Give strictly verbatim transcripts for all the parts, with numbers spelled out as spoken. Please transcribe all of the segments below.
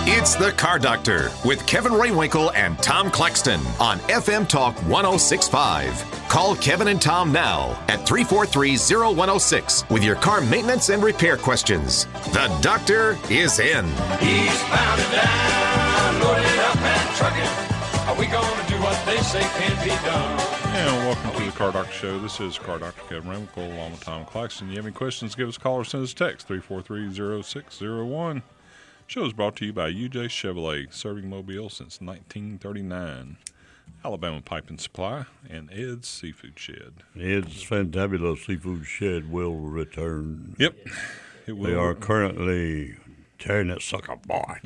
It's the Car Doctor with Kevin Raywinkle and Tom Claxton on F M Talk one oh six point five. Call Kevin and Tom now at three four three, oh one oh six with your car maintenance and repair questions. The doctor is in. He's bound and down, loaded up and trucking. Are we going to do what they say can be done? And welcome to the Car Doctor Show. This is Car Doctor Kevin Raywinkle along with Tom Claxton. You have any questions, give us a call or send us a text, three four three, oh six oh one. Show is brought to you by U J Chevrolet, serving Mobile since nineteen thirty-nine. Alabama Pipe and Supply, and Ed's Seafood Shed. Ed's Fantabulous Seafood Shed will return. Yep. It will. They are currently tearing that sucker apart.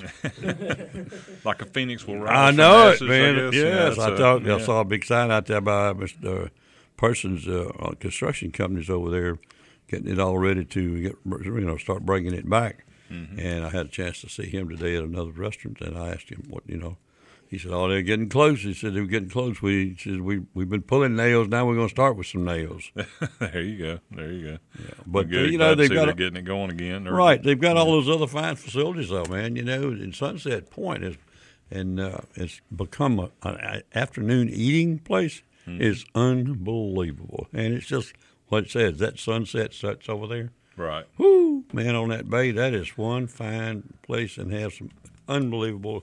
Like a phoenix will rise. I know ashes, it, man. I guess. Yes, yeah, I a, thought yeah. I saw a big sign out there by Mister Person's uh, construction companies over there, getting it all ready to get, you know, start bringing it back. Mm-hmm. And I had a chance to see him today at another restaurant, and I asked him what, you know, he said, oh, they're getting close. He said, they're getting close. We, he said, we, we've been pulling nails. Now we're going to start with some nails. There you go. There you go. Yeah. But, good. you know, Glad to they've see got they're a, getting it going again. They're, right. They've got all those other fine facilities, though, man. You know, in Sunset Point, is, and uh, it's become a, an afternoon eating place. Mm-hmm. It's unbelievable. And it's just what it says, that sunset sets over there. Right. Whoo, man, on that bay, that is one fine place and has some unbelievable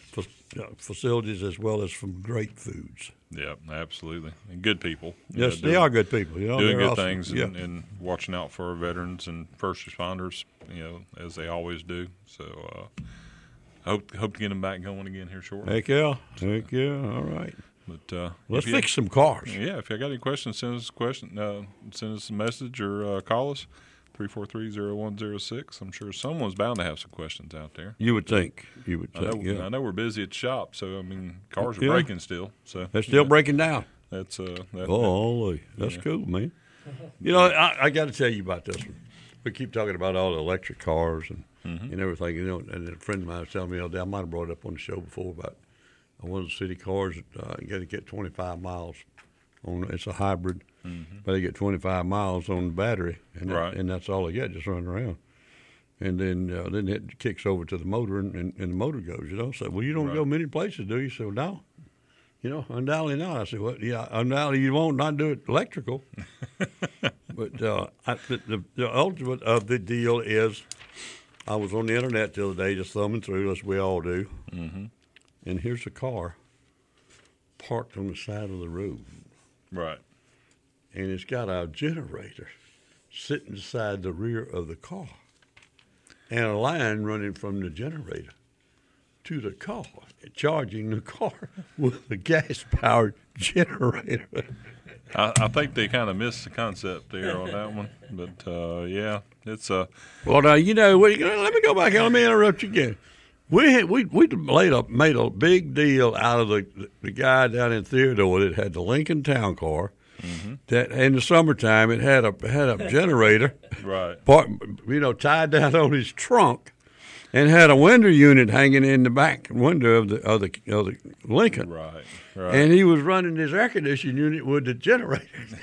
facilities as well as some great foods. Yeah, absolutely. And good people. Yes, know, they doing, are good people. You know, doing good awesome. things yeah. and, and watching out for our veterans and first responders, you know, as they always do. So uh, I hope, hope to get them back going again here shortly. Heck yeah. Heck yeah. All right. But uh, Let's you, fix some cars. Yeah, if you got any questions, send us a question. Uh, send us a message or uh, call us. three four three, oh one oh six. I'm sure someone's bound to have some questions out there. You would think. You would I know, think, yeah. I know we're busy at the shop, so, I mean, cars are yeah. breaking still. So They're still yeah. breaking down. That's uh, that, Oh, that's yeah. cool, man. You know, I, I got to tell you about this one. We keep talking about all the electric cars and, mm-hmm. and everything. You know, and a friend of mine was telling me the other day, I might have brought it up on the show before about one of the city cars that uh, got to get twenty-five miles on. It's a hybrid. Mm-hmm. But they get twenty-five miles on the battery, and, that, right. and that's all they get, just running around. And then uh, then it kicks over to the motor, and, and, and the motor goes, you know. So, well, you don't right. go many places, do you? So, no. You know, undoubtedly not. I said, well, yeah, undoubtedly you won't not do it electrical. But uh, I, the, the, the ultimate of the deal is I was on the internet the other day just thumbing through, as we all do. Mm-hmm. And here's a car parked on the side of the road. Right. And it's got a generator sitting beside the rear of the car and a line running from the generator to the car, charging the car with a gas-powered generator. I, I think they kind of missed the concept there on that one. But, uh, yeah, it's a... Uh, well, now, you know, let me go back and let me interrupt you again. We had, we we laid up, made a big deal out of the, the guy down in Theodore that had the Lincoln Town Car. Mm-hmm. That in the summertime it had a had a generator, right? Part, you know, tied down on his trunk, and had a window unit hanging in the back window of the of the, of the Lincoln. Right, right. And he was running his air conditioning unit with the generator.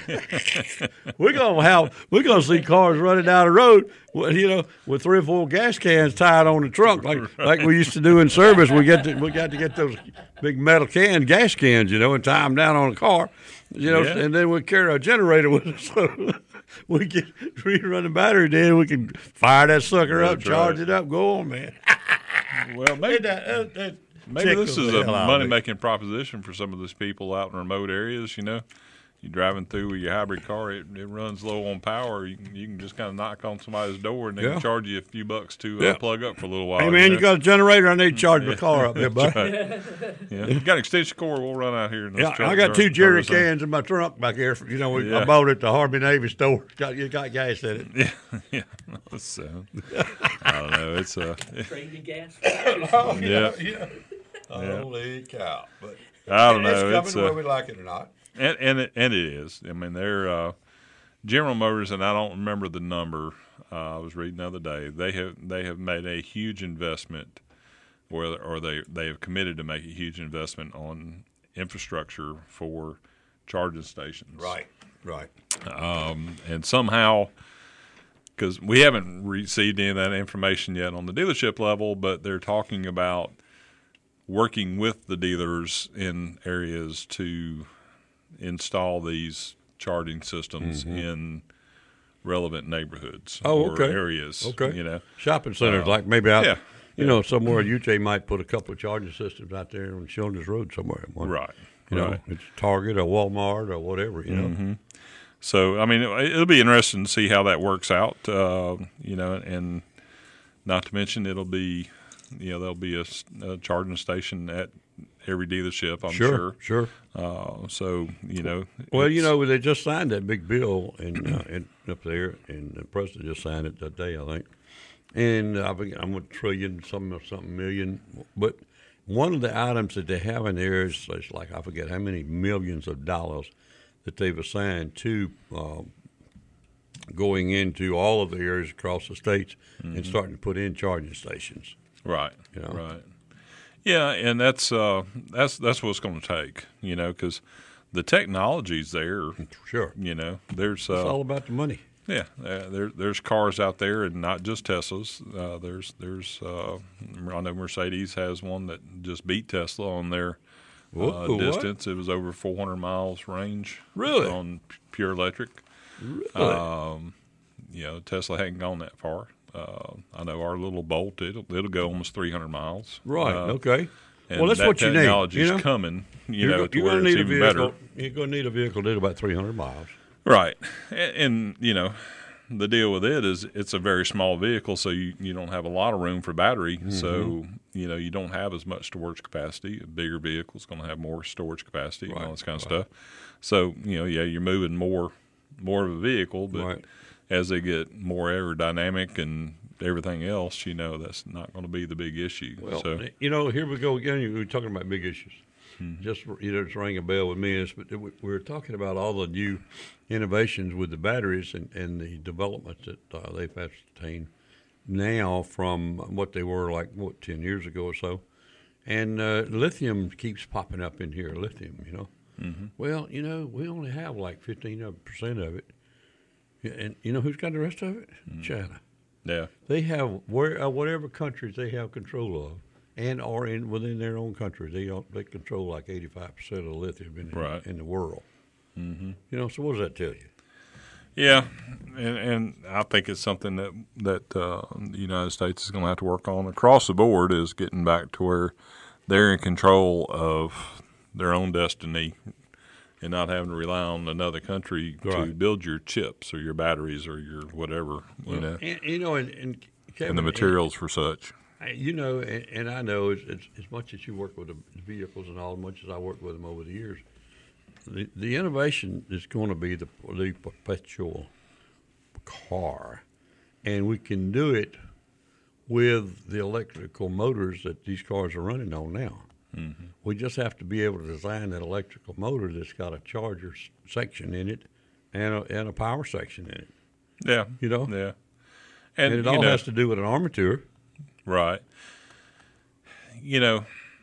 we're gonna have we're gonna see cars running down the road, you know, with three or four gas cans tied on the trunk, like right. like we used to do in service. We get to, we got to get those big metal can gas cans, you know, and tie them down on the car. You know, yeah. and then we carry a generator with us. So we can we run the battery then we can fire that sucker That's up, charge right. it up, go on, man. Well, maybe that, uh, that maybe this is a money-making proposition for some of those people out in remote areas. You know, you're driving through with your hybrid car, it, it runs low on power. You can, you can just kind of knock on somebody's door and they yeah. can charge you a few bucks to yeah. uh, plug up for a little while. Hey, man, you, know? You got a generator, I need to charge yeah. my car up there, buddy. Right. Yeah. You got an extension cord, we'll run out here. And yeah, I got two jerry cans in my trunk back here. You know, we, yeah. I bought it at the Harvey Navy store. Got, you got gas in it. Yeah, yeah. So, I don't know. It's a. Uh, Trade the gas. oh, yeah, yeah. yeah. Holy cow. But I don't know. It's coming it's, whether uh, we like it or not. And and it, and it is. I mean, they're uh, General Motors, and I don't remember the number. Uh, I was reading the other day. They have they have made a huge investment, or or they they have committed to make a huge investment on infrastructure for charging stations. Right. Right. Um, and somehow because we haven't received any of that information yet on the dealership level, but they're talking about working with the dealers in areas to install these charging systems mm-hmm. in relevant neighborhoods oh, or okay. areas. Okay. You know, shopping centers, uh, like maybe out, yeah, you yeah. know, somewhere U J might put a couple of charging systems out there on Children's Road somewhere. One. Right. You right. know, it's Target or Walmart or whatever, you know. Mm-hmm. So, I mean, it, it'll be interesting to see how that works out, uh, you know, and not to mention it'll be, you know, there'll be a, a charging station at every dealership, I'm sure. Sure, sure. Uh, so, you know. Well, you know, they just signed that big bill in, uh, in up there, and the president just signed it that day, I think. And I think I'm a trillion, something, something million. But one of the items that they have in there is, is like, I forget how many millions of dollars that they've assigned to uh, going into all of the areas across the states mm-hmm. and starting to put in charging stations. Right, you know? right. Yeah, and that's uh, that's that's what it's going to take, you know, because the technology's there. Sure. You know, there's uh, it's all about the money. Yeah, uh, there there's cars out there, and not just Teslas. Uh, there's there's uh, I know Mercedes has one that just beat Tesla on their uh, Whoa, distance. what? It was over four hundred miles range. Really? On pure electric. Really? Um, you know, Tesla hadn't gone that far. Uh, I know our little Bolt, it'll it'll go almost three hundred miles. Right. Uh, okay. And well, that's that what you need. Technology's You know? coming. You you're know, go, to you're where gonna it's need a even vehicle. better. You're going to need a vehicle to do about three hundred miles. Right, and, and you know, the deal with it is it's a very small vehicle, so you, you don't have a lot of room for battery. Mm-hmm. So you know you don't have as much storage capacity. A bigger vehicle is going to have more storage capacity right. and all this kind of right. stuff. So you know, yeah, you're moving more more of a vehicle, but right. as they get more aerodynamic and everything else, you know, that's not going to be the big issue. Well, so, you know, here we go again. We're talking about big issues. Hmm. Just you know, just ring a bell with me. But we're talking about all the new innovations with the batteries and, and the developments that uh, they've ascertained now from what they were like what ten years ago or so. And uh, lithium keeps popping up in here. Lithium, you know. Mm-hmm. Well, you know, we only have like fifteen percent of it, and you know who's got the rest of it? Mm-hmm. China. Yeah, they have where uh, whatever countries they have control of, and or in within their own country, they they control like eighty-five percent of the lithium in, right. in the world. Mm-hmm. You know, so what does that tell you? Yeah, and, and I think it's something that that uh, the United States is going to have to work on across the board. Is getting back to where they're in control of their own destiny and not having to rely on another country right. to build your chips or your batteries or your whatever, you well, know. And, you know, and, and, Kevin, and the materials and, for such. You know, and, and I know as, as, as much as you work with the vehicles and all, as much as I worked with them over the years, the, the innovation is going to be the, the perpetual car. And we can do it with the electrical motors that these cars are running on now. Mm-hmm. We just have to be able to design an electrical motor that's got a charger section in it and a, and a power section in it. Yeah. You know? Yeah. And, and it all know, has to do with an armature. Right. You know,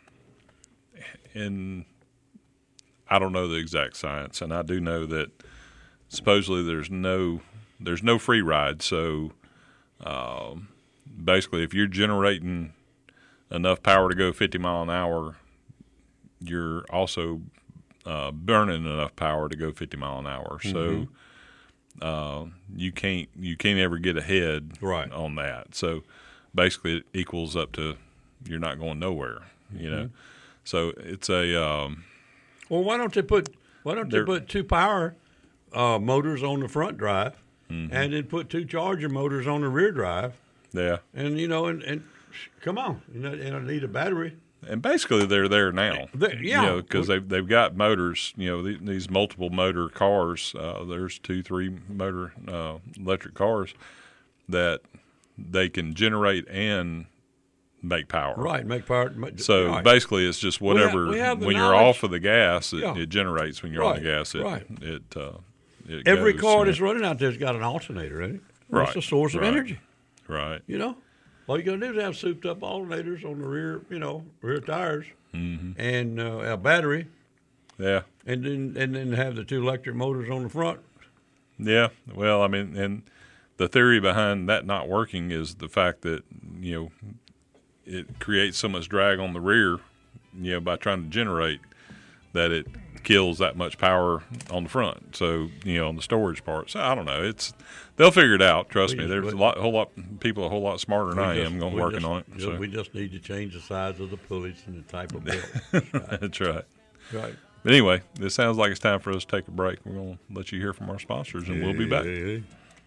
and I don't know the exact science, and I do know that supposedly there's no there's no free ride. So um, basically, if you're generating enough power to go fifty mile an hour, you're also uh, burning enough power to go fifty mile an hour. Mm-hmm. So uh, you can't you can't ever get ahead right. on that. So basically, it equals up to you're not going nowhere. You know, mm-hmm. so it's a um, well. Why don't they put why don't they put two power uh, motors on the front drive, mm-hmm. and then put two charger motors on the rear drive? Yeah, and you know, and, and come on, you know, and I need a battery. And basically, they're there now. They're, yeah, you know, because they've they've got motors. You know, the, these multiple motor cars. Uh, there's two, three motor uh, electric cars that they can generate and make power. Right, make power. So right. basically, it's just whatever. We have, we have when knowledge. you're off of the gas, it, yeah. it generates. When you're right. on the gas, it right. it, uh, it every goes, car you that's know. running out there's got an alternator in it. Right, that's the source of right. energy. Right. You know, all you got to do is have souped up alternators on the rear, you know, rear tires, mm-hmm. and uh, a battery. Yeah. And then and then have the two electric motors on the front. Yeah. Well, I mean, and the theory behind that not working is the fact that, you know, it creates so much drag on the rear, you know, by trying to generate that it kills that much power on the front. So, you know, on the storage part. So I don't know. It's they'll figure it out. Trust me. There's a lot, whole lot people a whole lot smarter than I am going working just, on it. So. We just need to change the size of the pulleys and the type of belt. Right. That's right. Right. But anyway, this sounds like it's time for us to take a break. We're going to let you hear from our sponsors, and we'll be back. Hey,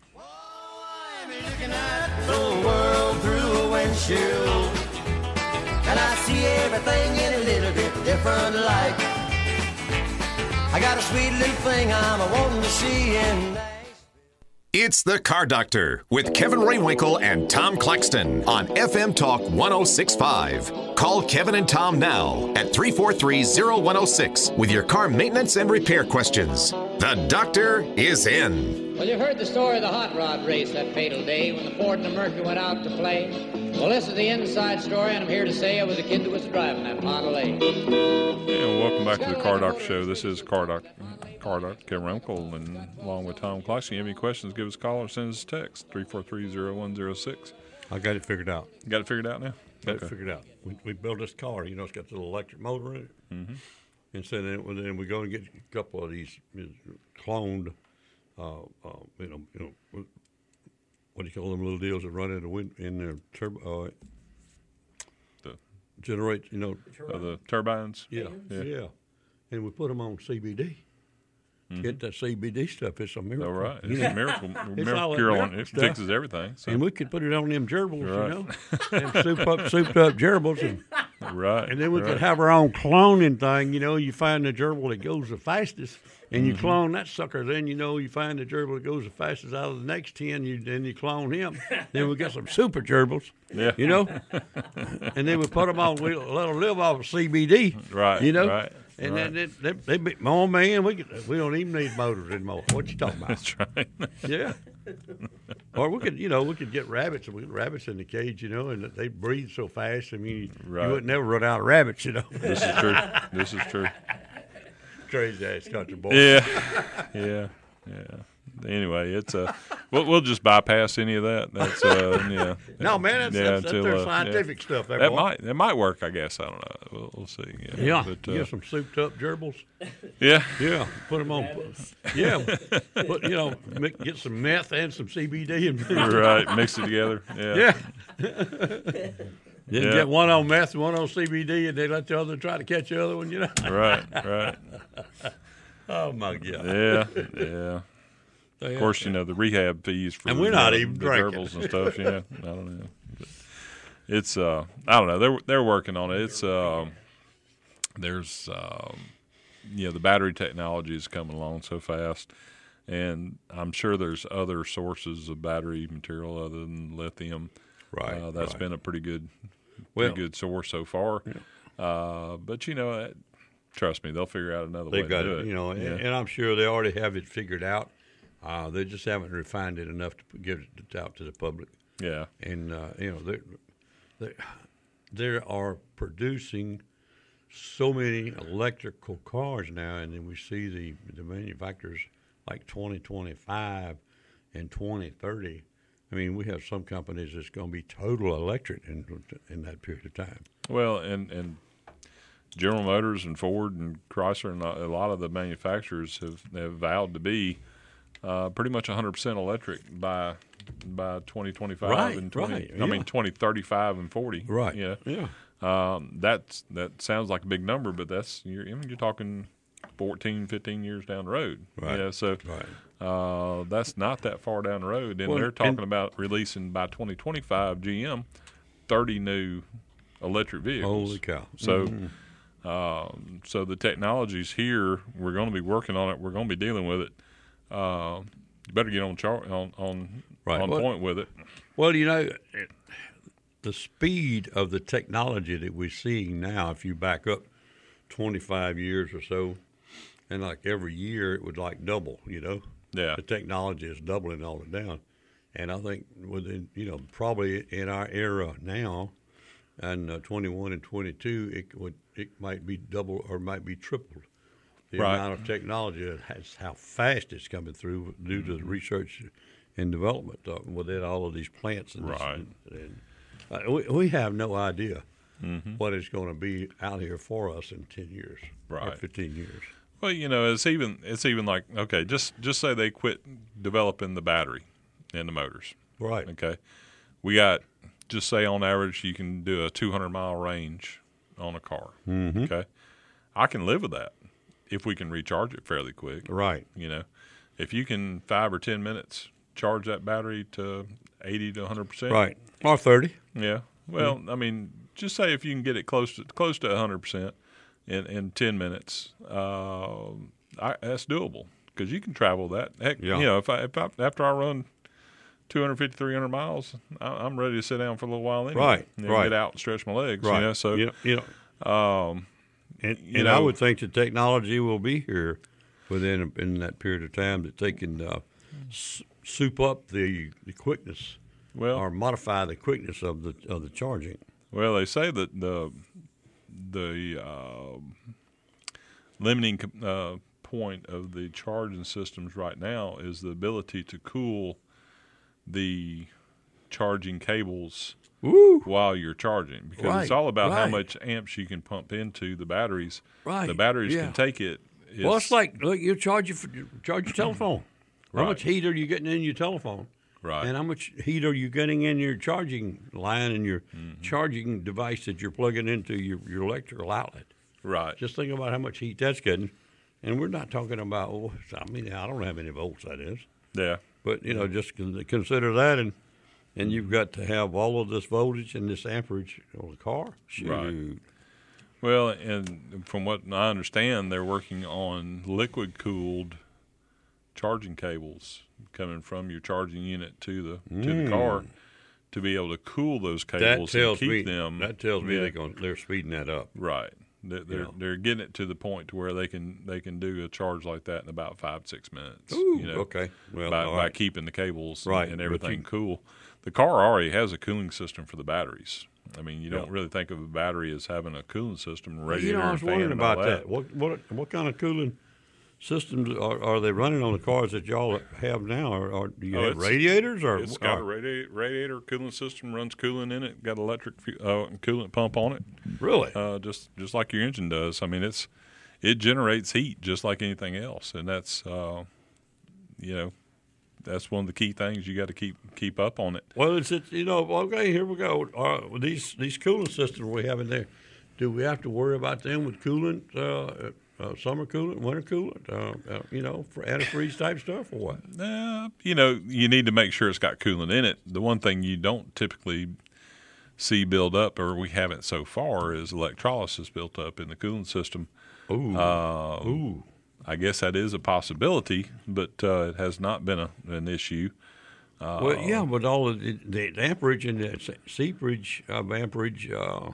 I'm looking at the world through a windshield, and I see everything in a little bit different light. I got a sweet little thing I'm a wanting to see in. It's the Car Doctor with Kevin Raywinkle and Tom Claxton on F M Talk one oh six point five. Call Kevin and Tom now at three four three, oh one oh six with your car maintenance and repair questions. The doctor is in. Well, you've heard the story of the hot rod race that fatal day when the Ford and the Mercury went out to play. Well, this is the inside story, and I'm here to say I was a kid that was driving that Model A. And welcome back to the Car Doctor Show. This is Car Doctor, Car Doctor Kevin Raywinkle, and along with Tom Claxton. If you have any questions, give us a call or send us a text, three four three, oh one oh six. I got it figured out. Got it figured out now? Got Okay. it figured out. We, we built this car. You know, it's got the electric motor in it. Mm-hmm. And so then, well, then we're going to get a couple of these cloned, uh, uh, you know, you know, what do you call them little deals that run in the wind in their turbo, uh, The, generate, you know. uh, the turbines? Yeah, Yeah. yeah, And we put them on C B D. Get that C B D stuff. It's a miracle. All right. You It's know? a miracle. all miracle that cure on miracle it. It stuff. fixes everything. So. And we could put it on them gerbils, Right. you know, them soup up, souped up gerbils, and, Right. and then we right. could have our own cloning thing. You know, you find the gerbil that goes the fastest, and you Mm-hmm. clone that sucker. Then you know you find the gerbil that goes the fastest out of the next ten. You then you clone him. Then we got some super gerbils. Yeah. You know, and then we put them on. We let them live off of C B D. Right, You know. right, And right. then they, they, they be, oh man, we could, we don't even need motors anymore. What you talking about? That's right. Yeah. Or we could, you know, we could get rabbits. We get rabbits in the cage, you know, and they breathe so fast. I mean, Right. you would never run out of rabbits, you know. This is true. This is true. Crazy ass country boy. Yeah, yeah, yeah. Anyway, it's uh, we'll, we'll just bypass any of that. That's uh, yeah. No, man, that's, Yeah, that's, that's until, their uh, scientific yeah. stuff. There, That boy. might that might work. I guess I don't know. We'll, we'll see. Yeah, Yeah, but, uh, get some souped up gerbils. yeah, Yeah, put them on. Yeah, put, you know, make, get some meth and some C B D and right. Mix it together. Yeah, yeah. Then Yeah. get one on meth and one on C B D, and they let the other try to catch the other one. You know. right, right. Oh my God. Yeah, yeah. Of course, you know the rehab fees for And we're the, not uh, even the drinking. gerbils and stuff. Yeah, I don't know. But it's uh, I don't know. They're they're working on it. It's um, there's um, you know the battery technology is coming along so fast, and I'm sure there's other sources of battery material other than lithium. Right, uh, that's right. been a pretty good, Well- pretty good source so far. Uh, but you know, that, trust me, they'll figure out another way They've got to do it, it. you know, and, Yeah. and I'm sure they already have it figured out. Uh, they just haven't refined it enough to p- give it out to the public. yeah. And uh, you know, they they they are producing so many electrical cars now, and then we see the the manufacturers like twenty twenty-five and twenty thirty. I mean, we have some companies that's going to be total electric in in that period of time. Well, and and General Motors and Ford and Chrysler and a lot of the manufacturers have, have vowed to be uh, pretty much one hundred percent electric by by twenty twenty-five Right, and twenty. right, I yeah. mean twenty thirty-five and forty. Right. Yeah. Yeah. Um, that's that sounds like a big number, but that's you're I mean, you're talking fourteen, fifteen years down the road. Right, Yeah. So right. uh, that's not that far down the road, and Well, they're talking and- about releasing by twenty twenty-five G M thirty new electric vehicles. Holy cow! So, um, so the technology's here. We're going to be working on it. We're going to be dealing with it. Uh, you better get on char- on on, Right. on Well- point with it. Well, you know, it, the speed of the technology that we're seeing now, if you back up twenty-five years or so, and like every year it would like double, you know? Yeah. The technology is doubling all it down. And I think within, you know, probably in our era now, and uh, twenty-one and twenty-two, it would it might be double or might be tripled. The Right. amount of technology that has how fast it's coming through due to the research in development uh, within all of these plants. And Right. This, and, uh, we, we have no idea Mm-hmm. what it's going to be out here for us in ten years or Right. fifteen years. Well, you know, it's even it's even like okay, just just say they quit developing the battery and the motors. Right. Okay, we got just say on average you can do a two hundred mile range on a car. Mm-hmm. Okay, I can live with that if we can recharge it fairly quick. Right. You know, if you can five or ten minutes charge that battery to eighty to hundred percent. Right. Or thirty. Yeah. Well, I mean, just say if you can get it close to close to hundred percent in in ten minutes, uh, I, that's doable because you can travel that. Heck, Yeah. you know, if I, if I after I run two hundred fifty, three hundred miles, I, I'm ready to sit down for a little while anyway. Right, You know, right. Get out and stretch my legs. Right. You know, so you know, you know um, and, you and I know- would think the technology will be here within in that period of time that they can uh, s- soup up the, the quickness well, or modify the quickness of the of the charging. well, they say that the the uh, limiting uh, point of the charging systems right now is the ability to cool the charging cables Woo! while you're charging because Right, it's all about how right. much amps you can pump into the batteries. Right, The batteries yeah. can take it. It's, Well, it's like look, you charge your charge your telephone. How Right. much heat are you getting in your telephone? right. And how much heat are you getting in your charging line and your Mm-hmm. charging device that you're plugging into your, your electrical outlet? right. Just think about how much heat that's getting. And we're not talking about, oh, I mean, I don't know how many volts that is. yeah. But, you know, just con- consider that. And and you've got to have all of this voltage and this amperage on the car. Shoot. Right. Well, and from what I understand, they're working on liquid cooled charging cables coming from your charging unit to the to the car to be able to cool those That cables tells and me, keep them. that tells me yeah, they're, going, they're speeding that up. right. They're they're, know. they're getting it to the point to where they can they can do a charge like that in about five six minutes. Ooh, you know, okay. Well, by, all by right. keeping the cables Right, and but everything you- cool. The car already has a cooling system for the batteries. I mean, you don't Yeah. really think of a battery as having a cooling system, Well, radiator, you know, I was and fan wondering and all about that. What what what kind of cooling systems are, are they running on the cars that y'all have now? Or, or do you Oh, have it's- radiators? Or It's got a or- radiator, radiator cooling system, runs coolant in it, got electric fu- uh, coolant pump on it, really? uh, just just like your engine does. I mean, it's it generates heat just like anything else, and that's uh, you know that's one of the key things you got to keep keep up on it. Well, it's, it's you know okay. Here we go. Uh, these these cooling systems we have in there. Do we have to worry about them with coolant, uh, uh, summer coolant, winter coolant? Uh, uh, you know, for antifreeze type stuff or what? Uh, you know, you need to make sure it's got coolant in it. The one thing you don't typically see build up, or we haven't so far, is electrolysis built up in the cooling system. Ooh, Uh, ooh. I guess that is a possibility, but uh, it has not been a, an issue. Uh, Well, yeah, but all of the, the amperage and the se- seepage of amperage, uh,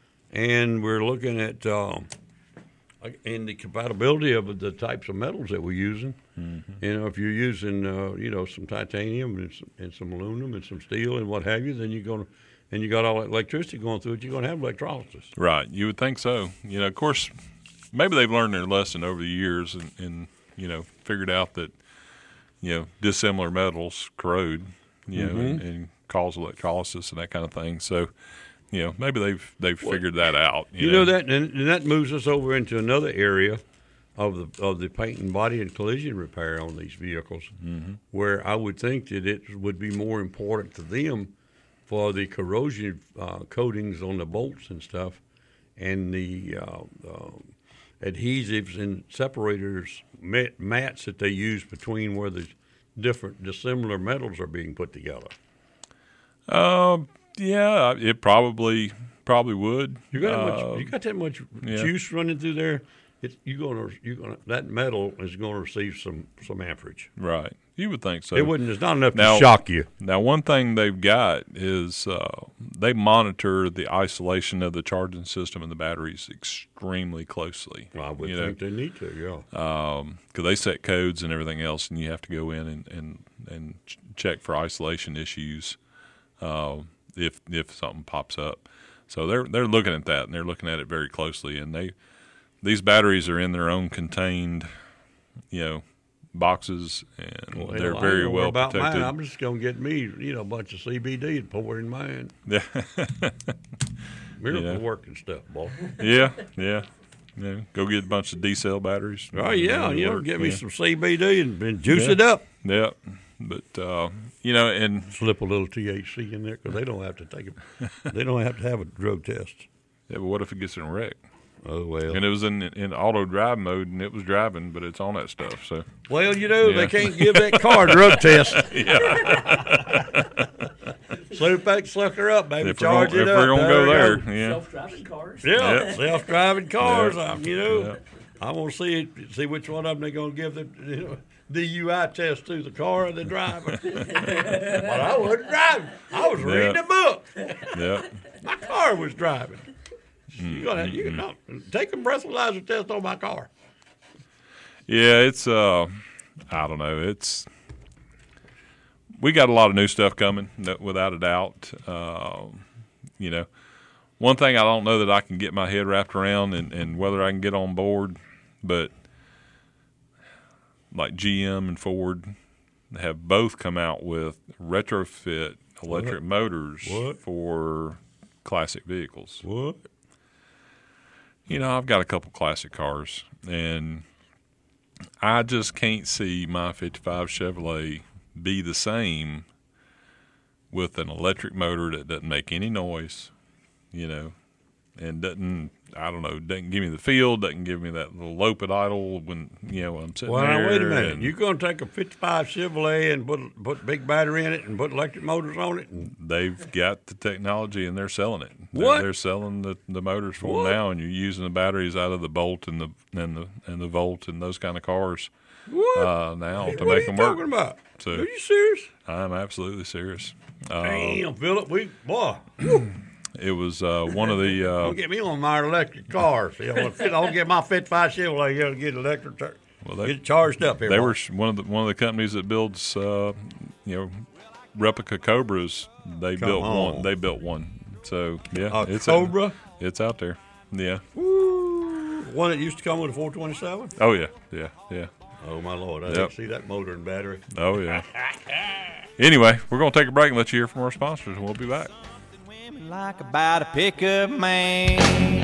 and we're looking at uh, and the compatibility of the types of metals that we're using. Mm-hmm. You know, if you're using uh, you know some titanium and some, and some aluminum and some steel and what have you, then you're going to and you got all that electricity going through it. You're going to have electrolysis. Right. You would think so. You know, of course, maybe they've learned their lesson over the years and, and you know, figured out that, you know, dissimilar metals corrode, you know, and, and cause electrolysis and that kind of thing. So, you know, maybe they've they've figured that out. You, You know that, and, and that moves us over into another area of the of the paint and body and collision repair on these vehicles, Mm-hmm. where I would think that it would be more important to them for the corrosion uh, coatings on the bolts and stuff, and the uh, uh, adhesives and separators mat, mats that they use between where the different dissimilar metals are being put together. Um, yeah, it probably probably would. You got that Uh, much. You got that much yeah. juice running through there. It's you gonna you gonna that metal is going to receive some some amperage. Right. You would think so. It wouldn't. It's not enough Now- to shock you. Now, one thing they've got is uh, they monitor the isolation of the charging system and the batteries extremely closely. Well, I would you know, think they need to. Yeah. because they set codes and everything else, and you have to go in and and, and ch- check for isolation issues uh, if if something pops up. So they're they're looking at that, and they're looking at it very closely. And they these batteries are in their own contained, you know, boxes, and Well, they're I very don't know well about protected. Mine. I'm just gonna get me, you know, a bunch of C B D and pour in mine. Yeah, Miracle Yeah. working stuff, boy. yeah, yeah. Yeah, go get a bunch of D cell batteries. Oh yeah, That'll you know, work, get me yeah. some C B D and, and juice Yeah. it up. Yeah, but uh, you know, and Slip a little T H C in there because they don't have to take a, they don't have to have a drug test. yeah, but what if it gets in a wreck? Oh well. And it was in in auto drive mode, and it was driving, but it's on that stuff. So Well, you know, Yeah. they can't give that car a drug test. Sloop that sucker up, baby. if we're Charge gonna, it if up. we're gonna There go we there, go. yeah, Self-driving cars. Yeah, Yep. self-driving cars. Yep. um, you know, Yep. I want to see see which one of them they're going to give the you know, D U I test to, the car or the driver. But I wasn't driving. I was reading Yeah. a book. yeah. My car was driving. Mm, You gotta, you know, take a breathalyzer test on my car. Yeah, it's uh, I don't know. It's we got a lot of new stuff coming, no- without a doubt. Uh, you know, one thing I don't know that I can get my head wrapped around, and, and whether I can get on board, but like G M and Ford have both come out with retrofit electric What? motors What? for classic vehicles. What? You know, I've got a couple classic cars, and I just can't see my fifty-five Chevrolet be the same with an electric motor that doesn't make any noise, you know, and doesn't, I don't know, doesn't give me the feel, doesn't give me that little lope at idle when, you know, I'm sitting Well, there. now, wait a minute. and You're going to take a fifty-five Chevrolet and put put big battery in it and put electric motors on it? And, They've got the technology, and they're selling it. They're, What? They're selling the, the motors for What? them now, and you're using the batteries out of the Bolt and the and the and the Volt and those kind of cars what? uh, now to what are make you them work. talking about? So- Are you serious? I'm absolutely serious. Uh, Damn, Philip, we boy, it was uh, one of the uh, don't get me on my electric cars. You know, if I don't get my fifty-five Chevrolet, you got to get electric. Char- Well, they- get it charged up here. they boy. were sh- one of the one of the companies that builds uh, you know replica Cobras. They Come built on. one. They built one. So yeah, a it's Cobra. it's out there. Yeah. Woo. One that used to come with a four twenty-seven. Oh yeah. Yeah. Yeah. Oh my Lord, I Yep. didn't see that motor and battery. Oh yeah. Anyway, we're gonna take a break and let you hear from our sponsors, and we'll be back. Women like about a pickup man.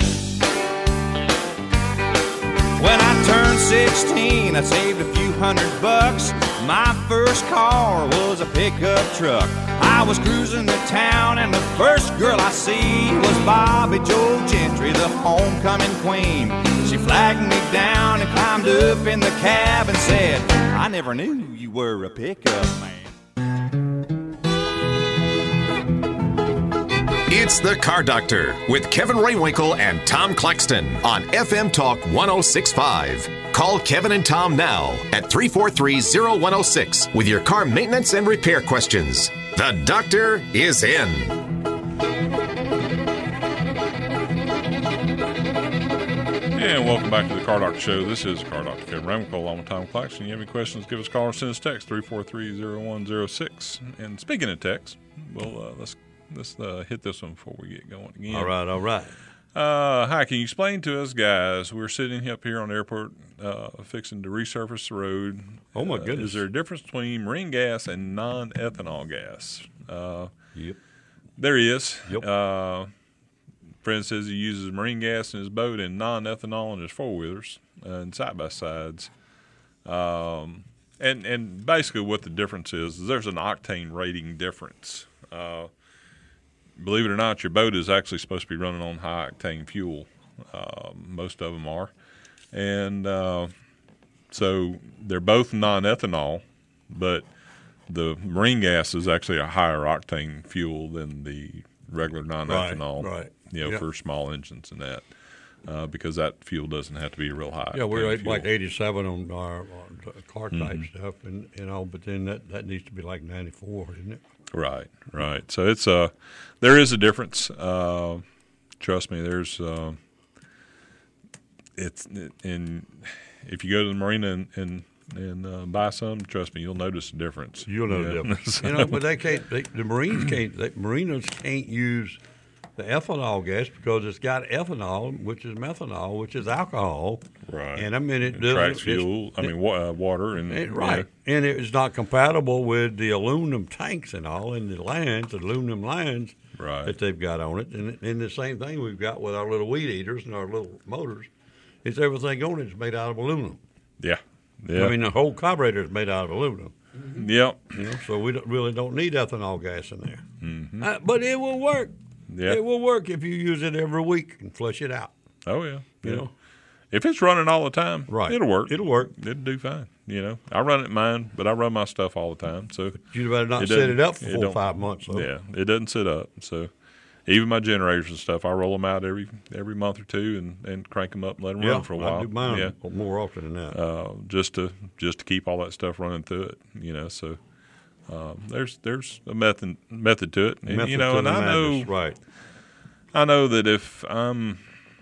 When I turned sixteen, I saved a few hundred bucks. My first car was a pickup truck. I was cruising the town, and the first girl I see was Bobby Joe Gentry, the homecoming queen. She flagged me down and climbed up in the cab and said, I never knew you were a pickup man. It's the Car Doctor with Kevin Raywinkle and Tom Claxton on F M Talk one oh six point five. Call Kevin and Tom now at three four three, oh one oh six with your car maintenance and repair questions. The doctor is in. And welcome back to the Car Doctor Show. This is Car Doctor Kevin Raywinkle along with Tom Claxton. You have any questions, give us a call or send us a text, three four three, oh one oh six. And speaking of text, well, uh, let's let's uh, hit this one before we get going again. All right, all right. Uh, hi, can you explain to us, guys? We're sitting up here on the airport uh, fixing to resurface the road. Oh, my Uh, goodness. Is there a difference between marine gas and non-ethanol gas? Uh, Yep. there is. Yep. Uh, friend says he uses marine gas in his boat and non-ethanol in his four-wheelers uh, and side-by-sides. Um, and, and basically what the difference is, is there's an octane rating difference. Uh, believe it or not, your boat is actually supposed to be running on high-octane fuel. Uh, most of them are. And uh, so they're both non-ethanol, but the marine gas is actually a higher octane fuel than the regular non-ethanol, right. you know, Yep. for small engines and that, uh, because that fuel doesn't have to be real high. Yeah, we're octane at fuel. like eighty-seven on our on car type Mm-hmm. stuff, and you know, but then that, that needs to be like ninety-four, isn't it? Right, right. So it's uh, there is a difference. Uh, trust me, there's uh, it's in if you go to the marina and and, and uh, buy some, trust me, you'll notice a difference. You'll know Yeah. the difference. You know, but they can't. They, the Marines can't. They, marinas can't use the ethanol gas because it's got ethanol, which is methanol, which is alcohol. Right. And I mean, it It doesn't. tracks it's- fuel. I mean, wa- uh, water and It, right. And it is not compatible with the aluminum tanks and all in the lines, the aluminum lines Right. that they've got on it. And, and the same thing we've got with our little weed eaters and our little motors. It's everything on it is made out of aluminum. Yeah. Yeah. I mean, the whole carburetor is made out of aluminum. Yep. You know, so we don't, really don't need ethanol gas in there. Mm-hmm. Uh, but it will work. Yeah. It will work if you use it every week and flush it out. Oh yeah. You yeah. know? If it's running all the time, Right. it'll work. It'll work. It'll do fine. You know, I run it in mine, but I run my stuff all the time. So You better not it set it doesn't- up for it four or don't- five months. Though. Yeah, it doesn't sit up. So even my generators and stuff, I roll them out every every month or two and, and crank them up and let them Yeah, run for a while. I do mine yeah, more often than that. uh, just to just to keep all that stuff running through it. You know, so um, there's there's a method method to it. And, Method you know, to and the I know madness, right. I know that if I'm,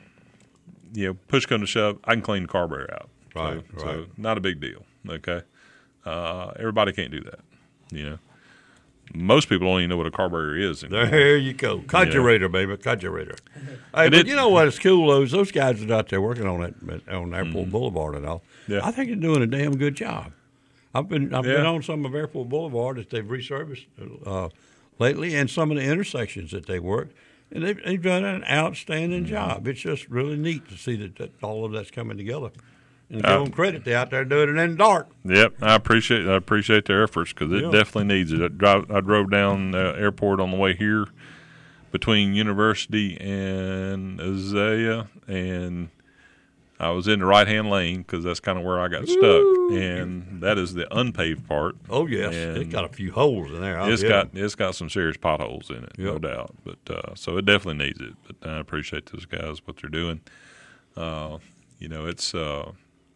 you know, push come to shove, I can clean the carburetor out. Right, so, right. So not a big deal. Okay. Uh, everybody can't do that. You know, most people don't even know what a carburetor is anymore. There you go. Carburetor, baby. Carburetor. Hey, And but it- you know what? It's cool, those those guys that are out there working on it on Airport Boulevard and all. Mm-hmm. Yeah. I think they're doing a damn good job. I've been I've been Yeah. on some of Airport Boulevard that they've resurfaced uh, lately, and some of the intersections that they worked, and they've, they've done an outstanding Mm-hmm. job. It's just really neat to see that, that all of that's coming together. And Uh, give them credit, they're out there doing it in the dark. Yep, I appreciate I appreciate their efforts because it Yeah. definitely needs it. I, drive, I drove down the airport on the way here between University and Azalea, and I was in the right hand lane because that's kind of where I got stuck, and that is the unpaved part. Oh yes, And it's got a few holes in there. I'll It's tell got it's got some serious potholes in it, no Yep. doubt. But uh, so it definitely needs it. But I appreciate those guys what they're doing. Uh, you know, it's. Uh,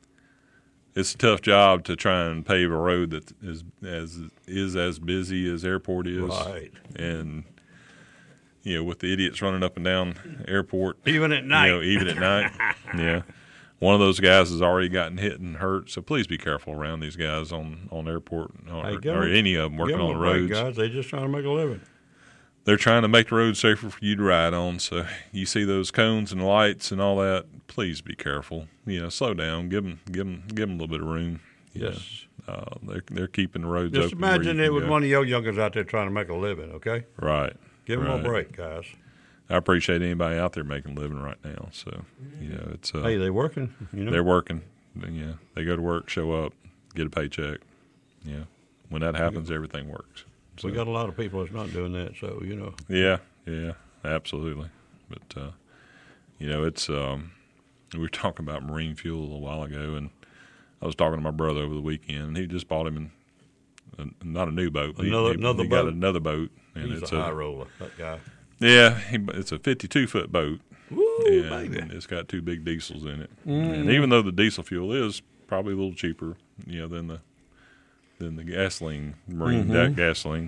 It's a tough job to try and pave a road that is as is as busy as airport is, Right. and you know, with the idiots running up and down airport, Even at night. you know, even at night, yeah. One of those guys has already gotten hit and hurt, so please be careful around these guys on on airport or, Hey, give or 'em- any of them working Give 'em on a the break, roads. guys. They're just trying to make a living. They're trying to make the road safer for you to ride on. So you see those cones and lights and all that. Please be careful. You know, slow down. Give them, give them, give them a little bit of room. you Yes. know. Uh, they're they're keeping the roads Just open. where you imagine can it was go. one of your youngers out there trying to make a living, okay? Right. Give them right. a break, guys. I appreciate anybody out there making a living right now. So, you know, it's uh, Hey, they're working, you know? they're working. Yeah, they go to work, show up, get a paycheck. Yeah, when that happens, everything works. So, We got a lot of people that's not doing that, so, you know. yeah, yeah, absolutely. But uh, you know, it's um, we were talking about marine fuel a little while ago, and I was talking to my brother over the weekend, and he just bought him an, a, not a new boat, but Another- he, he, another he got boat? another boat, and He's it's a high roller, that guy. yeah, he, it's a fifty-two foot boat. Woo, Yeah, baby. and it's got two big diesels in it. Mm. And even though the diesel fuel is probably a little cheaper, you know, than the than the gasoline, marine da- Mm-hmm. gasoline,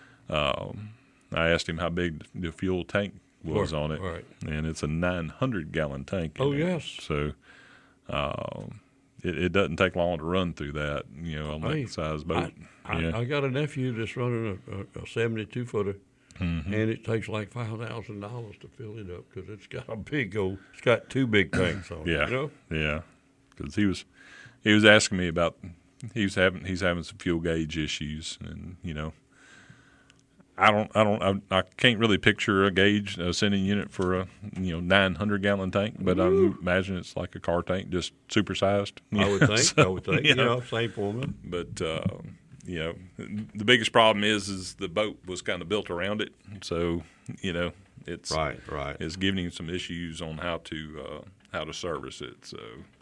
um, I asked him how big the fuel tank was Right, on it, right. and it's a nine hundred gallon tank. in Oh, it. yes. So um, it, it doesn't take long to run through that, you know, on Hey, that size boat. I, yeah. I, I got a nephew that's running a, a, a seventy-two footer, Mm-hmm. and it takes like five thousand dollars to fill it up because it's got a big old, it's got two big tanks on Yeah, it, you know? yeah. Because he was, he was asking me about, he was having, he's having some fuel gauge issues, and you know, I don't, I don't, I, I can't really picture a gauge, a sending unit for a you know nine hundred gallon tank, but I imagine it's like a car tank, just supersized. I would think, I So, would think, you you know, know, same format. but uh, you know, the biggest problem is, is the boat was kind of built around it, so you know, it's Right, right. is giving him some issues on how to uh, how to service it. So,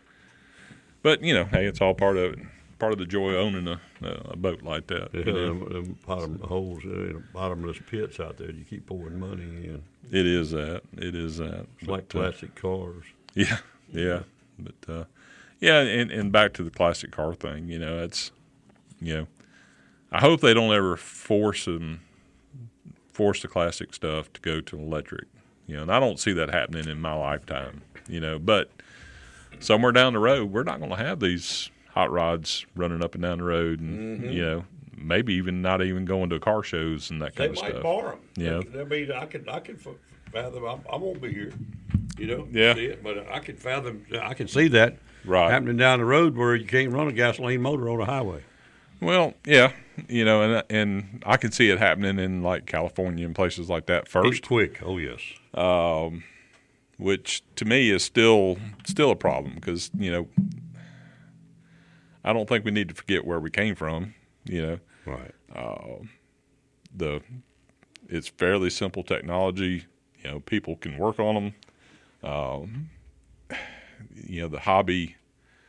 but you know, hey, it's all part of it. Part of the joy of owning a, a boat like that. Yeah, you know? them, them bottom holes, uh, bottomless pits out there. You keep pouring money in. It is that. It is that. It's like But, uh, classic cars. yeah, yeah, but uh, yeah, and, and back to the classic car thing. You know, it's you know, I hope they don't ever force them force the classic stuff to go to electric. You know, and I don't see that happening in my lifetime. You know, but somewhere down the road, we're not going to have these hot rods running up and down the road, and Mm-hmm. you know, maybe even not even going to car shows and that They kind of might stuff. bar them. Yeah. They'll be, I could, I could f- fathom. I, I won't be here. You know. Yeah. See it, but I can fathom. I can see that Right. happening down the road where you can't run a gasoline motor on a highway. Well, yeah, you know, and and I can see it happening in like California and places like that It's first, quick. Oh yes. um, which to me is still still a problem because you know I don't think we need to forget where we came from. You know, Right. the it's fairly simple technology. You know, people can work on them. Um, you know, the hobby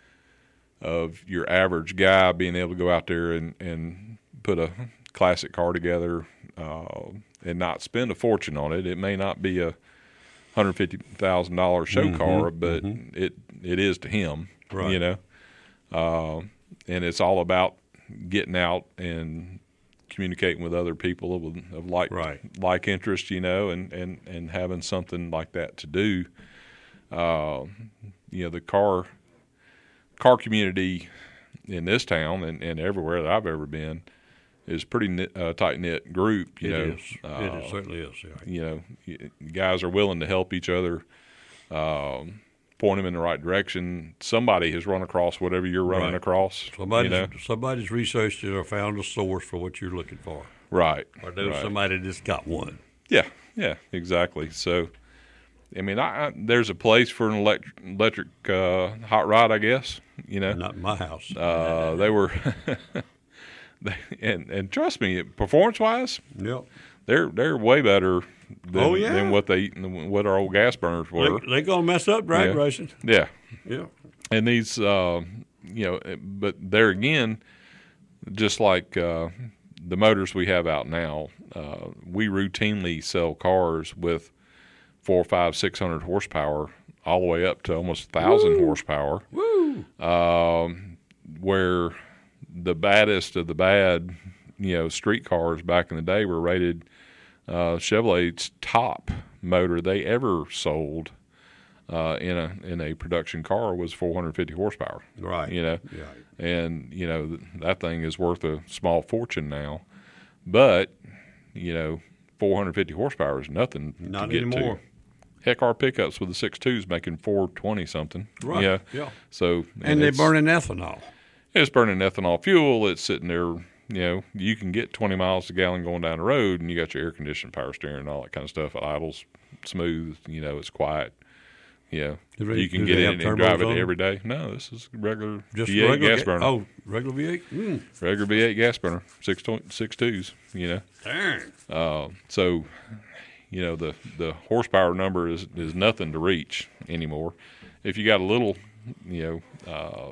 of your average guy being able to go out there and, and put a classic car together uh, and not spend a fortune on it. It may not be a one hundred fifty thousand dollars show Mm-hmm, car, but it it is to him, Right. you know. Uh, and it's all about getting out and communicating with other people of, of like Right. like interest, you know, and, and, and having something like that to do. Uh, you know, the car car community in this town and, and everywhere that I've ever been is pretty knit, uh, tight knit group. You It know, is. Uh, it is, certainly is. Yeah. you know, y- guys are willing to help each other, um, point them in the right direction. Somebody has run across whatever you're running Right. across. Somebody's, you know? somebody's researched it or found a source for what you're looking for. Right. Or there's right. somebody that's got one. Yeah, yeah, exactly. So, I mean, I, I, there's a place for an electric, electric uh, hot rod, I guess. You know, Not in my house. uh, they were, they, and and trust me, performance wise, yep. they're they're way better than, Oh, yeah. than what they than what our old gas burners were. They're they going to mess up drag Yeah. racing. Yeah, Yeah. and these, uh, you know, but there again, just like uh, the motors we have out now, uh, we routinely sell cars with four, five, six hundred horsepower, all the way up to almost a thousand horsepower. Woo! Um, where the baddest of the bad, you know, street cars back in the day were rated. Uh, Chevrolet's top motor they ever sold uh, in a in a production car was four hundred fifty horsepower. Right. You know, Yeah. and you know th- that thing is worth a small fortune now, but you know, four hundred fifty horsepower is nothing Not to get anymore. to. Heck, our pickups with the six twos making four twenty something. Right. Yeah. Yeah. So And they're it's- burning ethanol. It's burning ethanol fuel. It's sitting there. You know, you can get twenty miles a gallon going down the road, and you got your air conditioned, power steering, and all that kind of stuff. It idles smooth. You know, it's quiet. Yeah, Do they- you can do get they in have and drive turbos it on them? every day. No, this is regular Just V eight regular gas ga- burner. Oh, regular V eight? Mm. Regular V eight gas burner, six tw- six twos. You know, Darn. uh, so you know the the horsepower number is is nothing to reach anymore. If you got a little, you know, uh,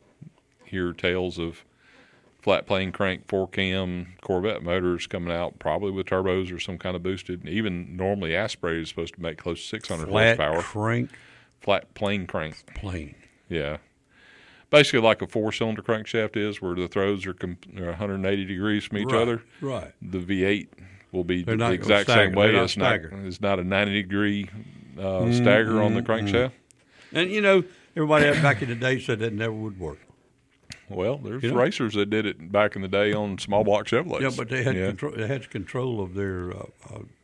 hear tales of flat plane crank four cam Corvette motors coming out, probably with turbos or some kind of boosted. Even normally aspirated is supposed to make close to six hundred Flat horsepower. crank Flat plane crank, plane. yeah. Basically, like a four-cylinder crankshaft is, where the throws are, com- are one hundred eighty degrees from each Right, other. right. The V eight will be They're the not gonna exact stagger. same way. They're not It's not, staggered. it's not a ninety degree uh, stagger on the crankshaft. And, you know, everybody else back in the day said that never would work. Well, there's You know? racers that did it back in the day on small block Chevrolets. Yeah, but they had Yeah. control. They had control of their uh,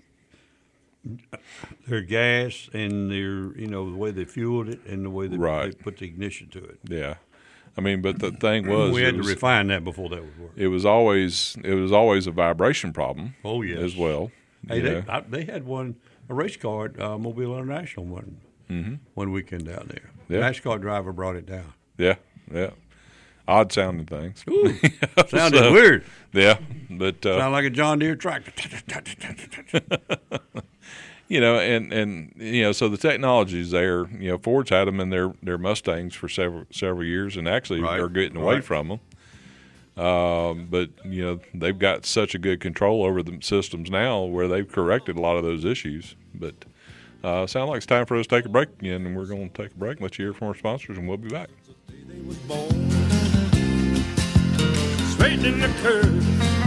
uh, their gas and their you know the way they fueled it and the way they, Right. they put the ignition to it. Yeah, I mean, but the thing was, we it had to was, refine that before that would work. it was always it was always a vibration problem. Oh, yes. as well. Hey, you they, know. I, they had one a race car at uh, Mobile International one mm-hmm. one weekend down there. Yeah. NASCAR driver brought it down. yeah, yeah, odd sounding things. Sounded So- weird. Yeah, but uh, Sounded like a John Deere tractor. you know, and, and you know, so the technology's there. You know, Ford's had them in their, their Mustangs for several several years, and actually Right, are getting away right. from them. Um, but you know, they've got such a good control over the systems now, where they've corrected a lot of those issues. But uh, sounds like it's time for us to take a break again, and we're going to take a break and let you hear from our sponsors, and we'll be back. Straight in the curve,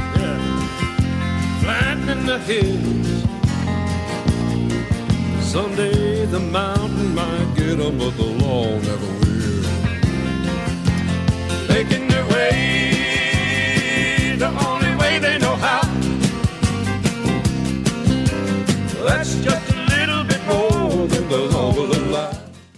yeah, flat in the hills. Someday the mountain might get 'em, but the law never will. Making their way the only way they know how. That's just a little ride.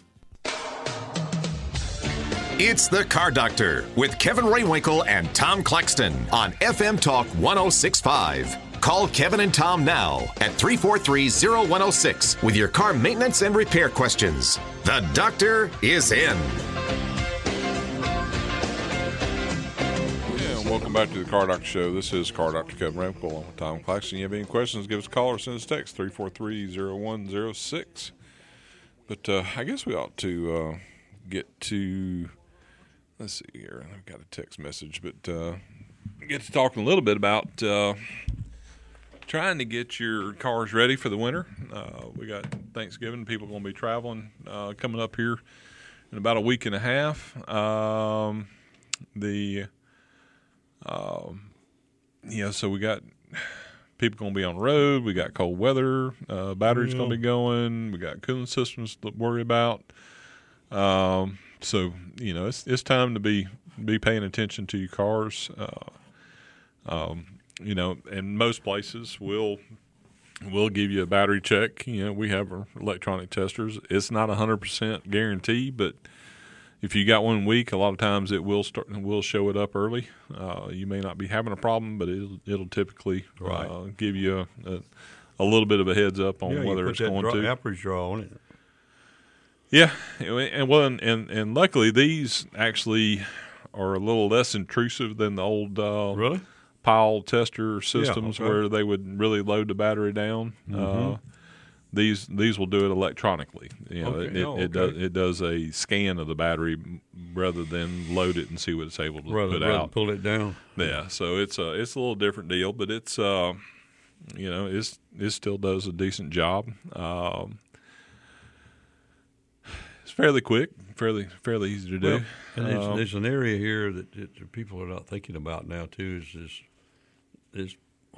It's the Car Doctor with Kevin Raywinkle and Tom Claxton on F M Talk one oh six point five. Call Kevin and Tom now at three four three, oh one oh six with your car maintenance and repair questions. The doctor is in. Yeah, and welcome back to the Car Doctor Show. This is Car Doctor Kevin Raywinkle along with Tom Claxton. You have any questions, give us a call or send us a text, three four three, oh one oh six. But uh, I guess we ought to uh, get to... Let's see here. I've got a text message, but uh, get to talking a little bit about uh, trying to get your cars ready for the winter. Uh, we got Thanksgiving. People are going to be traveling uh, coming up here in about a week and a half. Um, the um, you know, so we got people going to be on the road. We got cold weather. Uh, batteries yeah. going to be going. We got cooling systems to worry about. Um, So, you know, it's it's time to be, be paying attention to your cars. Uh, um, you know, and most places will will give you a battery check. You know, we have our electronic testers. It's not a hundred percent guarantee, but if you got one week, a lot of times it will start will show it up early. Uh, you may not be having a problem, but it'll it'll typically right. uh, give you a, a a little bit of a heads up on yeah, whether you put it's that going draw, to average draw on it. Yeah, and well, and, and, and luckily these actually are a little less intrusive than the old uh, really? pile tester systems yeah, okay. where they would really load the battery down. Mm-hmm. Uh, these these will do it electronically. You know, okay. it, it, oh, it okay. does it does a scan of the battery rather than load it and see what it's able to rather, put rather out. Pull it down. Yeah, so it's a it's a little different deal, but it's uh, you know, it's it still does a decent job. Um, Fairly quick, fairly fairly easy to do. Well, and there's, um, there's an area here that, that people are not thinking about now too. Is is, is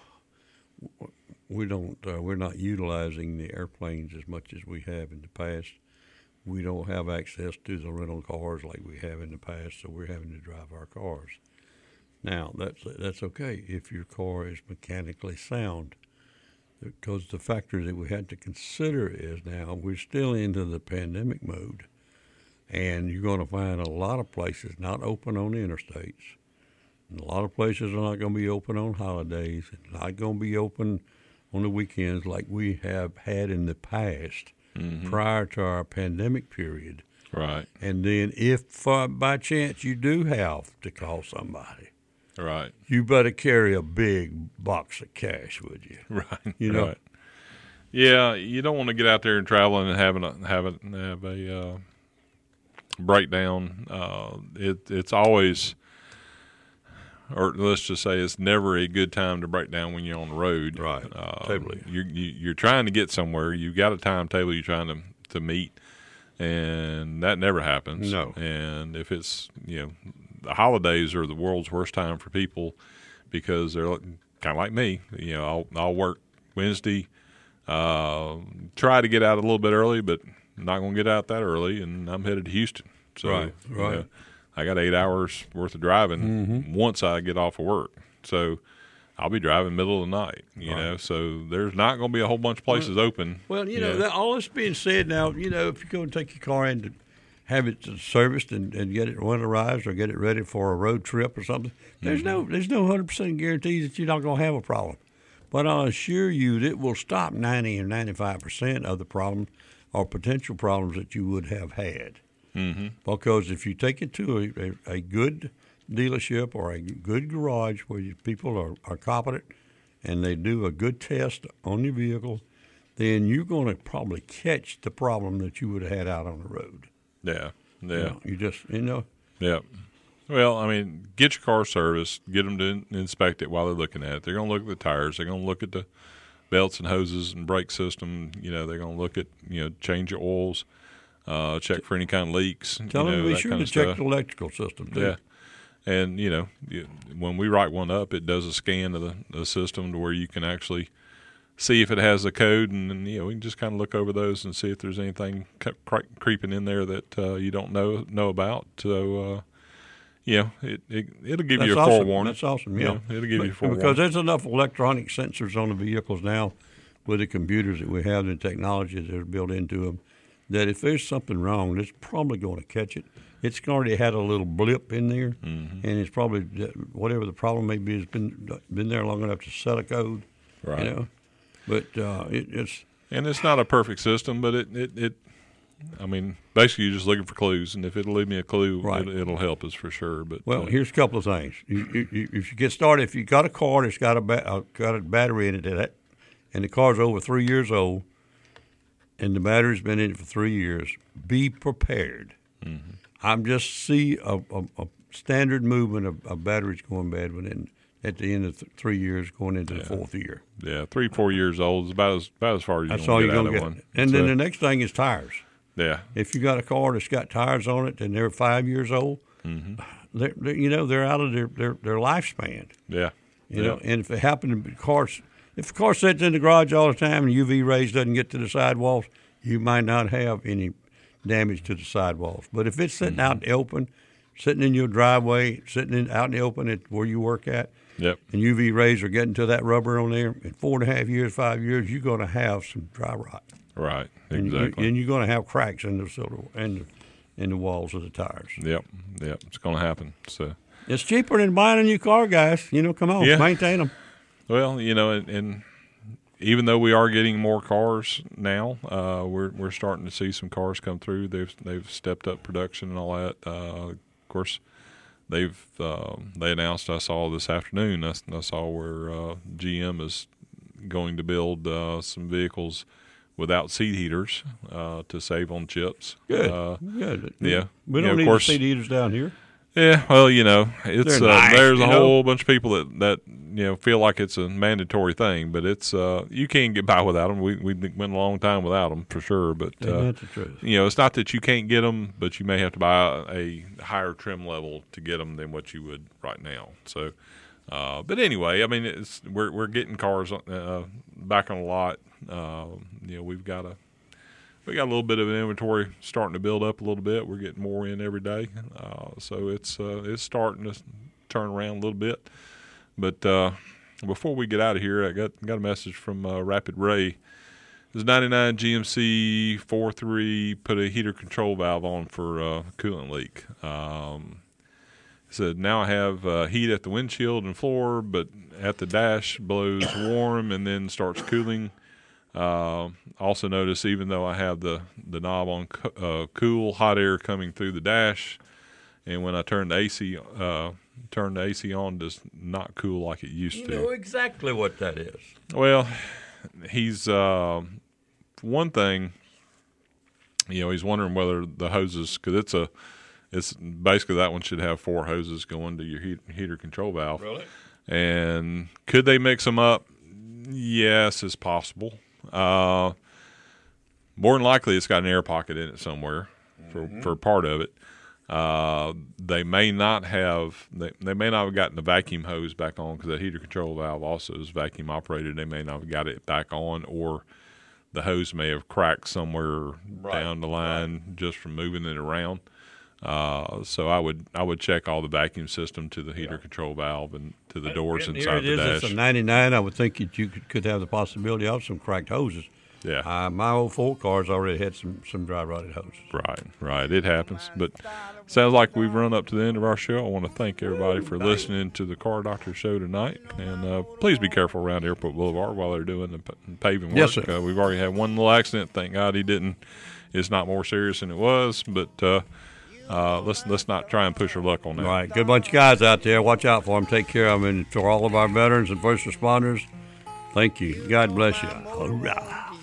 we don't uh, we're not utilizing the airplanes as much as we have in the past. We don't have access to the rental cars like we have in the past, so we're having to drive our cars. Now that's that's okay if your car is mechanically sound. Because the factor that we had to consider is now we're still into the pandemic mode, and you're going to find a lot of places not open on the interstates. And a lot of places are not going to be open on holidays, and not going to be open on the weekends like we have had in the past mm-hmm. prior to our pandemic period. Right. And then if uh, by chance you do have to call somebody, right, you better carry a big box of cash with you. Right. You know. Right. Yeah, you don't want to get out there and travel and have a have a have a uh, breakdown. Uh, it it's always, or let's just say, it's never a good time to break down when you're on the road. Right. Uh, totally. You're you, you're trying to get somewhere. You've got a timetable you're trying to to meet, and that never happens. No. And if it's you know. The holidays are the world's worst time for people because they're kind of like me. You know, I'll, I'll work Wednesday, uh, try to get out a little bit early, but I'm not going to get out that early, and I'm headed to Houston. So, right, right. You know, I got eight hours worth of driving mm-hmm. once I get off of work. So I'll be driving middle of the night, you right. know. So there's not going to be a whole bunch of places well, open. Well, you, you know, know. That, all this being said now, you know, if you go and take your car in to have it serviced and, and get it winterized or get it ready for a road trip or something, there's mm-hmm. no there's no one hundred percent guarantee that you're not going to have a problem. But I'll assure you that it will stop ninety or ninety-five percent of the problems or potential problems that you would have had. Mm-hmm. Because if you take it to a, a, a good dealership or a good garage where you, people are, are competent and they do a good test on your vehicle, then you're going to probably catch the problem that you would have had out on the road. Yeah, yeah. You know, you just, you know. Yeah. Well, I mean, get your car serviced, get them to inspect it while they're looking at it. They're going to look at the tires. They're going to look at the belts and hoses and brake system. You know, they're going to look at, you know, change your oils, uh, check for any kind of leaks. Tell you them know, to be sure to check stuff. the electrical system, too. Yeah. And, you know, you, when we write one up, it does a scan of the, the system to where you can actually see if it has a code, and, and you know we can just kind of look over those and see if there's anything cre- creeping in there that uh, you don't know know about. So, uh, you know, it, it it'll give That's you a awesome. forewarning. That's awesome. Yeah, you know, it'll give but, you a forewarning because there's enough electronic sensors on the vehicles now with the computers that we have and the technology that are built into them that if there's something wrong, it's probably going to catch it. It's already had a little blip in there, mm-hmm. and it's probably whatever the problem may be has been been there long enough to set a code. Right. You know, but uh, it, it's and it's not a perfect system, but it, it, it I mean, basically you're just looking for clues, and if it'll leave me a clue, right. it, it'll help us for sure. But well, uh, here's a couple of things. You, you, you, if you get started, if you got a car that's got a ba- uh, got a battery in it, that, and the car's over three years old, and the battery's been in it for three years, be prepared. Mm-hmm. I'm just see a, a, a standard movement of, of batteries going bad within at the end of th- three years, going into yeah. the fourth year. Yeah, three, four years old is about as about as far as That's you're all going you're to going get to out get. of one. And so, then the next thing is tires. Yeah. If you got a car that's got tires on it and they're five years old, mm-hmm. they're, they're, you know, they're out of their, their, their lifespan. Yeah. You yeah. know, and if it happened to be cars, if the car sits in the garage all the time and U V rays doesn't get to the sidewalls, you might not have any damage to the sidewalls. But if it's sitting mm-hmm. out in the open, sitting in your driveway, sitting in, out in the open at where you work at, yep. and U V rays are getting to that rubber on there, in four and a half years, five years, you're going to have some dry rot. Right, and exactly. You, and you're going to have cracks in the silver in the, in the walls of the tires. Yep, yep, it's going to happen. So it's cheaper than buying a new car, guys. You know, come on, yeah. maintain them. Well, you know, and, and even though we are getting more cars now, uh, we're we're starting to see some cars come through. They've they've stepped up production and all that. Uh, of course, they've uh, they announced. I saw this afternoon. I, I saw where uh, G M is going to build uh, some vehicles without seat heaters uh, to save on chips. Good, uh, good. Yeah, we don't yeah, of need course, seat heaters down here. Yeah, well, you know, it's uh, nice, there's a you whole know? bunch of people that, that you know feel like it's a mandatory thing, but it's uh, you can't get by without them. We we went a long time without them for sure, but uh, that's the truth. You know, it's not that you can't get them, but you may have to buy a higher trim level to get them than what you would right now. So, uh, but anyway, I mean, it's we're we're getting cars uh, back on the lot. Uh, you know, we've got a. We got a little bit of an inventory starting to build up a little bit. We're getting more in every day, uh, so it's uh, it's starting to turn around a little bit. But uh, before we get out of here, I got got a message from uh, Rapid Ray. This ninety-nine G M C forty-three put a heater control valve on for uh, coolant leak. Um, said now I have uh, heat at the windshield and floor, but at the dash blows warm and then starts cooling. Uh, also notice even though I have the, the knob on co- uh, cool, hot air coming through the dash, and when I turn the A C uh, turn the A C on, does not cool like it used you to. You know exactly what that is. Well, he's uh, one thing. You know, he's wondering whether the hoses, because it's a, it's basically that one should have four hoses going to your heat, heater control valve. Really? And could they mix them up? Yes, it's possible. Uh, more than likely, it's got an air pocket in it somewhere for, mm-hmm. for part of it. Uh, they may not have they, they may not have gotten the vacuum hose back on because that heater control valve also is vacuum operated. They may not have got it back on, or the hose may have cracked somewhere right. down the line right. just from moving it around. Uh, so I would I would check all the vacuum system to the heater yeah. control valve and to the doors and inside the dash. It's a ninety-nine. I would think that you could, could have the possibility of some cracked hoses. Yeah. Uh, my old Ford cars already had some, some dry rotted hoses. Right, right. It happens. But sounds like we've run up to the end of our show. I want to thank everybody for listening to the Car Doctor show tonight. And uh, please be careful around Airport Boulevard while they're doing the p- paving work. Yes, sir. Uh, we've already had one little accident. Thank God he didn't. It's not more serious than it was. But uh, uh, let's let's not try and push our luck on that. All right. Good bunch of guys out there. Watch out for them. Take care of them. And for all of our veterans and first responders, thank you. God bless you. Hurrah.